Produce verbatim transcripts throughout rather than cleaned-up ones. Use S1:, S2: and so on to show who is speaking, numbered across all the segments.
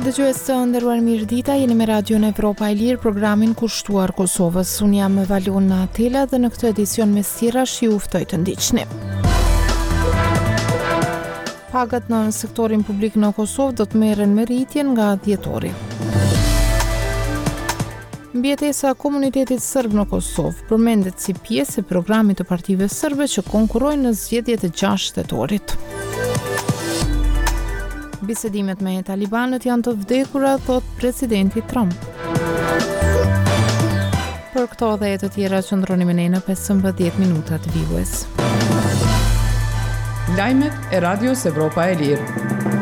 S1: Dëgjues të nderuar, mirëdita, jeni me Radion Evropa e Lirë, programin kushtuar Kosovës. Unë jam Valona Atela dhe në këtë edicion me stirash ju ftoj të ndiqni. Pagat në sektorin publik në Kosovë do të merren me rritjen nga dhjetori. Mbjetesa e komunitetit serb në Kosovë përmendet si pjesë e programit të partive serbe që konkurrojnë në zgjedhjet e gjashtë tetorit. Bisedimet me talibanët janë të vdekura, thot presidenti Trump. Për këto dhe e të tjera qëndroni me ne në pesëmbëdhjetë minutat vijues.
S2: Lajmet e Radios Evropa e Lirë.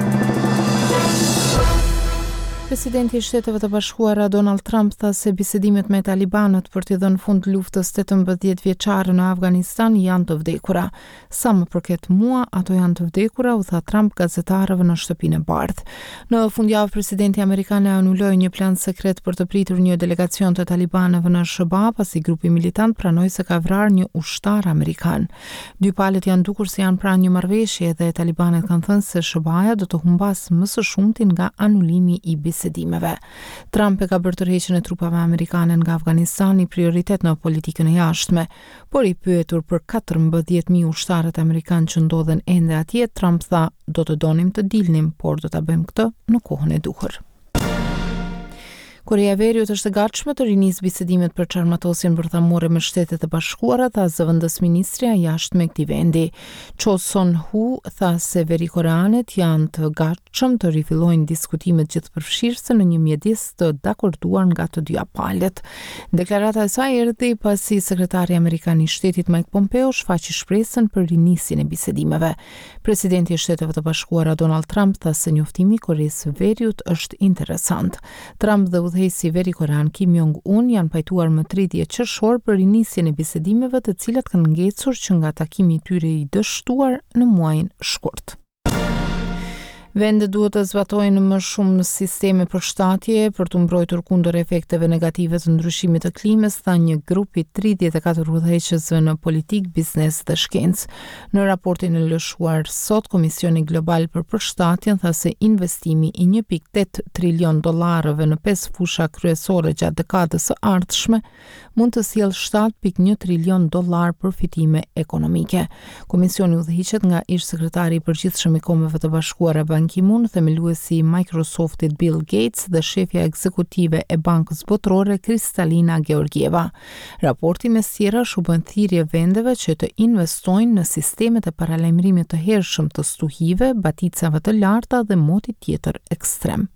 S1: Presidenti i Shteteve të Bashkuara Donald Trump tha se bisedimet me talibanët për t'i dhënë fund luftës tetëmbëdhjetë vjeçare në Afganistan janë të vdekura. Sa më përket mua, ato janë të vdekura, u tha Trump gazetarëve në shtëpinë e bardhë. Në fundjavë, presidenti amerikan e anuloi një plan sekret për të pritur një delegacion të talibanëve në Shëba, pasi grupi militant pranoi se ka vrarë një ushtar amerikan. Dy palët janë dukur se janë pranë një marrëveshje dhe talibanët kanë thënë se Shëbaja do të humbas më së shumti nga anulimi i bisedimeve. Trump e ka bërë tërheqjen e trupave amerikane nga Afganistani prioritet në politikën e jashtme, por i pyetur për katërmbëdhjetë mijë ushtarët amerikan që ndodhen ende atje, Trump tha: "Do të donim të dilnim, por do ta bëjmë këtë në kohën e duhur." Korea e Veriut është e gatshme të rinisë bisedimet për çarmatosjen bërthamore me Shtetet e Bashkuara, tha zëvendës ministrja e jashtme e këtij vendi. Cho Son-hu tha se verikoreanët janë të gatshëm të rifillojnë diskutimet gjithëpërfshirëse në një mjedis të dakorduar nga të dyja palët. Deklarata e saj erdhi pasi sekretari amerikan i Shtetit Mike Pompeo shfaqi shpresën për rinisjen e bisedimeve. Presidenti i Shteteve të Bashkuara Donald Trump tha se njoftimi i Koreasë së Veriut është interesant. Trump dhe udhëheqësi Veri-Korean Kim Jong-un janë pajtuar më tridhjetë qershor për rinisjen e bisedimeve, të cilat kanë ngecur që nga takimi i tyre i dështuar në muajin shkurt. Vendet duhet të zbatojnë më shumë sisteme përshtatje për të mbrojtur kundër efekteve negative të ndryshimit të klimës, tha një grup i tridhjetë e katër udhëheqësve në politik, biznes dhe shkencë. Në raportin e lëshuar sot, Komisioni Global për Përshtatjen tha se investimi i një pikë tetë trilion dollarëve në pesë fusha kryesore gjatë dekadës së ardhshme mund të sjellë shtatë pikë një trilion dollar përfitime ekonomike. Komisioni udhëhiqet nga ish sekretari i përgjithshëm i Kombeve të Bashkuara Ban Ki-moon, themeluesi i Microsoftit Bill Gates dhe shefja ekzekutive e Bankës Botërore Kristalina Georgieva. Raporti mes tjerash u bën thirrje vendeve që të investojnë në sistemet e paralajmërimit të hershëm të stuhive, baticave të larta dhe motit tjetër ekstrem.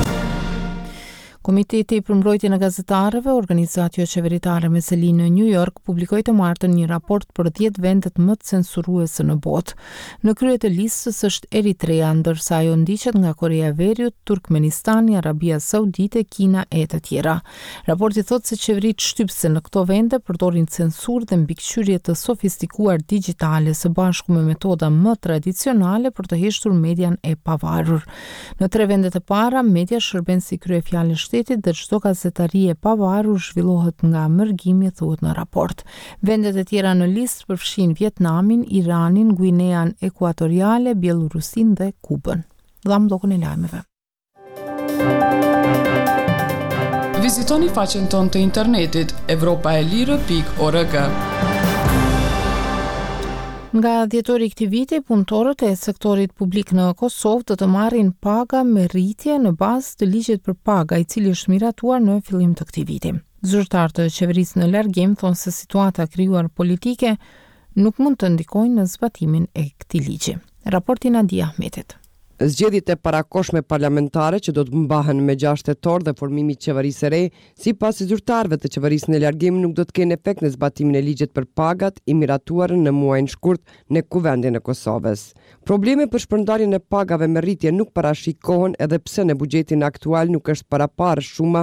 S1: Komiteti për mbrojtjen e gazetarëve, organizatë jo qeveritare me selinë në New York, publikoi të martën një raport për dhjetë vendet më të censuruese në botë. Në krye të listës është Eritrea, ndërsa ajo ndiqet nga Korea e Veriut, Turkmenistani, Arabia Saudite, Kina e të tjera. Raporti thotë se qeveritë shtypse në këto vende përdorin censur dhe mbikëqyrje të sofistikuar digjitale së bashku me metoda më tradicionale për të heshtur median e pavarur. Në tre vendet e para, media shërben si kryefjalë shtetit dhe çdo gazetari e pavarur zhvillohet nga mërgimi, thuhet në raport. Vendet e tjera në listë përfshin Vietnamin, Iranin, Guinean Ekuatoriale, Bielorusin dhe Kubën. Dham blokun e lajmeve.
S2: Vizitoni faqen tonë të internetit evropaelire pikë org.
S1: Nga dhjetori i këtij viti, punëtorët e sektorit publik në Kosovë do të marrin paga me rritje në bazë të ligjit për paga, i cili është miratuar në fillim të këtij viti. Zyrtarët e qeverisë në largim thonë se situata krijuar politike nuk mund të ndikojnë në zbatimin e këtij ligji. Raporti Nadia Ahmetit.
S3: Zgjedhjet e parakohshme parlamentare që do të mbahen me gjashtë tetor dhe formimi i qeverisë së re, sipas zyrtarëve të qeverisë në largim, nuk do të kenë efekt në zbatimin e ligjit për pagat i miratuar në muajin shkurt në Kuvendin e Kosovës. Probleme për shpërndarjen e pagave me rritje nuk parashikohen edhe pse në buxhetin aktual nuk është paraparë shuma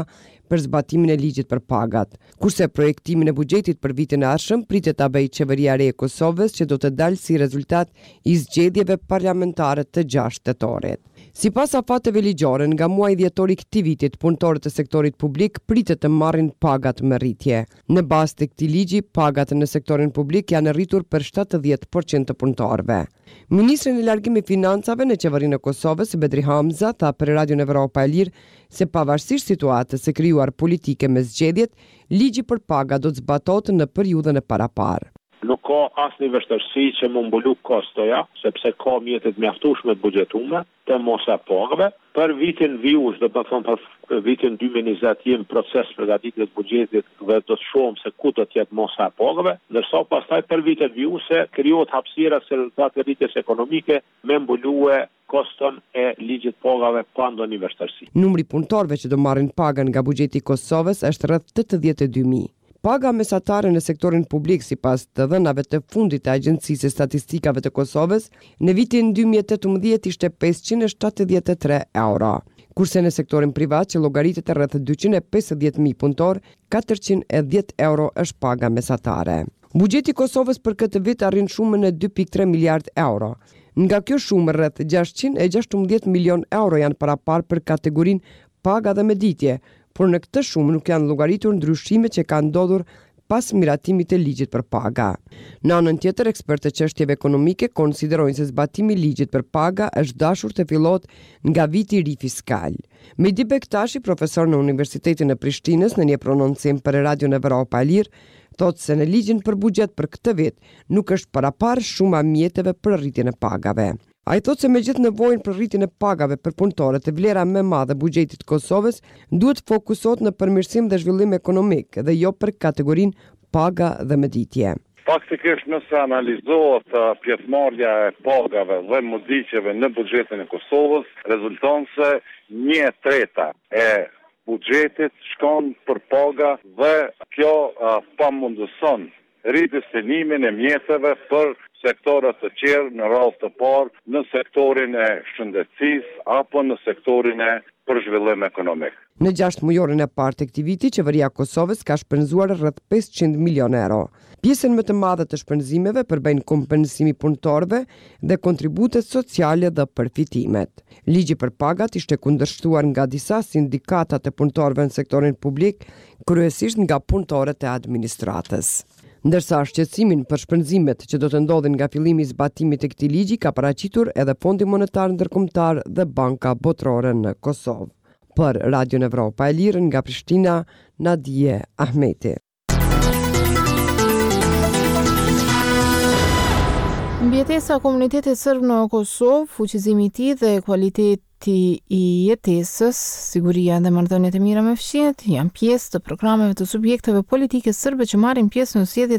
S3: për zbatimin e ligjit për pagat. Kurse projektimin e buxhetit për vitin e ardhshëm pritet ta bëjë qeveria e re e Kosovës, që do të dalë si rezultat i zgjedhjeve parlamentare të gjashtë tetorit. Sipas afateve ligjore, nga muaji dhjetor i këtij viti, punëtorët e sektorit publik pritet të marrin pagat me rritje. Në bazë të këtij ligji, pagat në sektorin publik janë rritur për shtatëdhjetë përqind të punëtorëve. Ministri i largimit të financave në qeverinë e Kosovës, Bedri Hamza, tha për Radion Evropa e Lirë se pavarësisht situatës së krijuar politike me zgjedhjet, ligji për paga do të zbatohet në periudhën e paraparë.
S4: Nuk ka asnjë vështirësi që më mbulu kostoja, sepse ka mjetet mjaftueshme të buxhetuara të mos e pagave. Për vitin vijus, do të thonë për vitin dy mijë e njëzet, jemi proces përgatitjes buxhetit dhe do të shohim se ku do të jetë mos e pagave, ndërsa pastaj për vitet vijuse krijohet hapësira se rezultate rritjes ekonomike me mbulue koston e ligjit pagave pa ndonjë vështirësi.
S3: Numri punëtorëve që do marrin pagën nga buxheti i Kosovës është rreth tetëdhjetë e dy mijë. Paga mesatare në sektorin publik sipas të dhënave të fundit të Agjencisë së Statistikave të Kosovës në vitin dy mijë e tetëmbëdhjetë ishte pesëqind e shtatëdhjetë e tre euro, kurse në sektorin privat që llogaritet rreth dyqind e pesëdhjetë mijë punëtor, katërqind e dhjetë euro është paga mesatare. Buxheti i Kosovës për këtë vit arrin shumën e dy pikë tre miliard euro. Nga kjo shumë rreth gjashtëqind e gjashtëmbëdhjetë milion euro janë parapar për kategorinë paga dhe mëditje, por në këtë shumë nuk janë llogaritur ndryshimet që kanë ndodhur pas miratimit të ligjit për paga. Në anën tjetër, ekspertë të çështjeve ekonomike konsiderojnë se zbatimi i ligjit për paga është dashur të fillohet nga viti i ri fiskal. Mehdi Bektashi, profesor në Universitetin e Prishtinës, në një prononcim për Radion Evropa e Lirë, thotë se në ligjin për buxhet për këtë vit nuk është parapar shuma mjeteve për rritjen e pagave. Ai thotë se megjithë nevojën për rritjen e pagave për punëtorët e vlera më e madhe e buxhetit të Kosovës duhet fokusohet në përmirësim dhe zhvillim ekonomik dhe jo për kategorinë paga dhe mëditje.
S5: Faktikisht nëse analizohet uh, pjesëmarrja e pagave dhe mëditjeve në buxhetin e Kosovës, rezulton se një treta e buxhetit shkon për paga dhe kjo uh, pamundëson ridestinimin e mjeteve për sektorat të tjerë në radhë të parë në sektorin e shëndetësisë apo në sektorin e për zhvillim ekonomik.
S3: Në gjashtë mujorin e parë të këtij viti, qeveria e Kosovës ka shpenzuar rreth pesëqind milion euro. Pjesën më të madhe të shpenzimeve përbëjnë kompensimi punëtorëve dhe kontributet sociale dhe përfitimet. Ligji për pagat ishte kundërshtuar nga disa sindikata të punëtorëve në sektorin publik, kryesisht nga punëtorët e administratës. Ndërsa shqetësimin për shpenzimet që do të ndodhin nga fillimi i zbatimit të këtij ligji ka paraqitur edhe Fondi Monetar Ndërkombëtar dhe Banka Botërore në Kosovë. Për Radion Evropa e Lirë nga Prishtina, Nadije Ahmeti.
S1: Mbjetesa e komunitetit serb në Kosovë, fuqizimi i tij dhe kualiteti i jetesës, siguria dhe marrëdhëniet e mira me fëmijët janë pjesë të programeve të subjekteve politike serbe që marrin pjesë në zgjedhjet